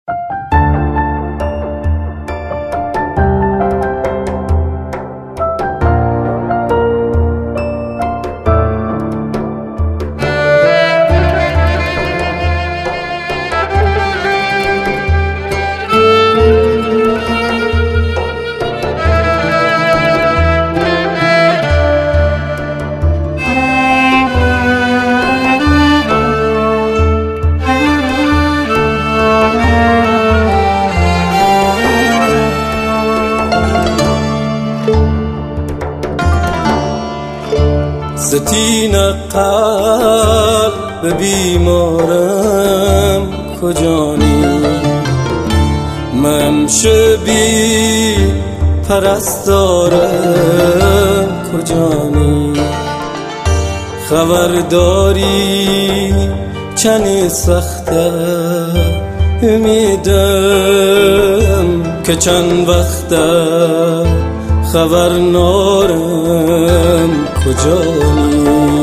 ستین قلب بیمارم کجانی؟ من شبی پرستارم کجانی؟ خبرداری چنین سخته امیدم که چند وقته خبر نارم کجانی؟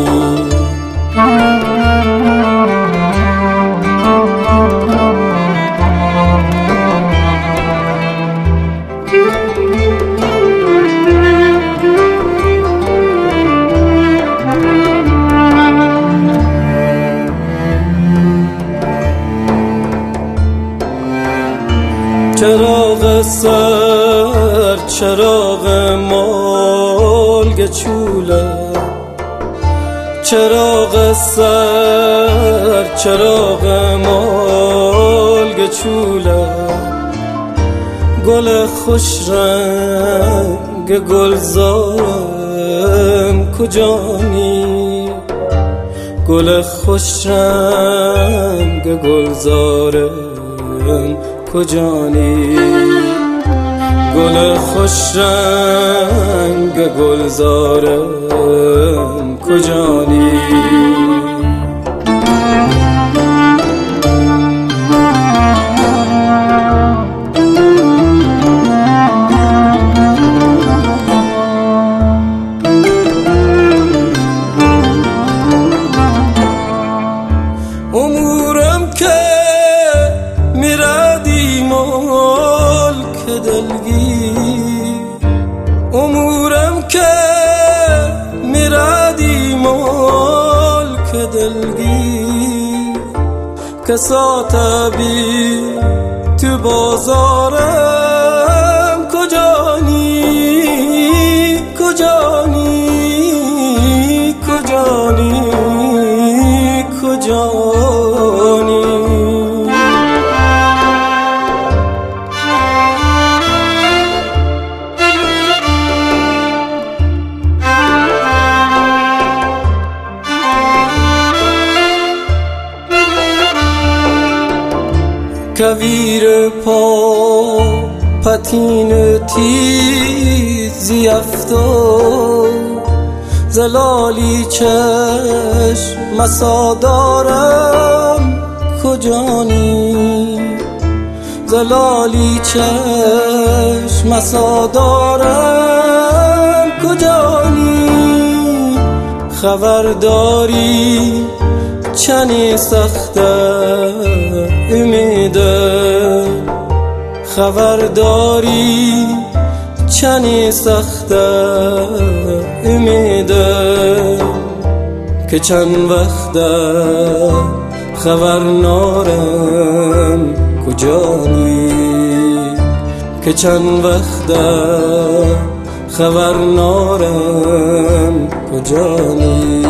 چراغ سر چراغ مالگ چوله، چراغ سر چراغ مالگ چوله، گل خوش رنگ گلزارم کجانی؟ گل خوش رنگ گلزارم کجانی؟ گل خوش رنگ گلزارم کجانی؟ امورم که میردی ملک دلگیر، امورم که میردی ملک دلگیر، کساتبی تو بازارم کجانی؟ کجانی؟ کجانی؟ کجانی؟ کویر پا پتین تیزی افتاد، زلالی چشم مسادارم کجانی؟ زلالی چشم مسادارم کجانی؟ خبرداری چنین سخته امیدم، خبرداری چنین سخته امیدم که چند وقته خبر نارم کجانی؟ که چند وقته خبر نارم کجانی؟